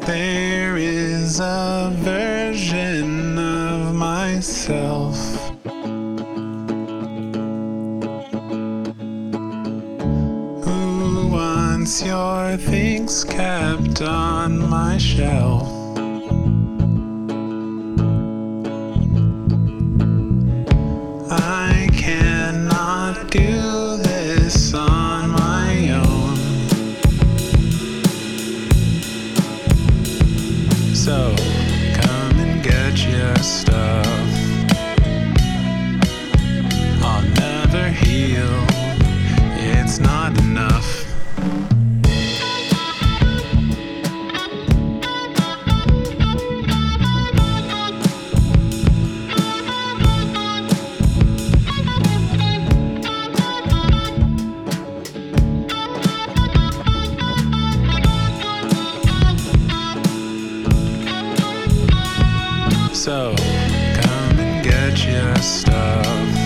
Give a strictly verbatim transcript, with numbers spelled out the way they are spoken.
There is a version of myself who wants your things kept on my shelf. I cannot do this on my own. So come and get your stuff. I'll never heal, it's not enough. So come and get your stuff.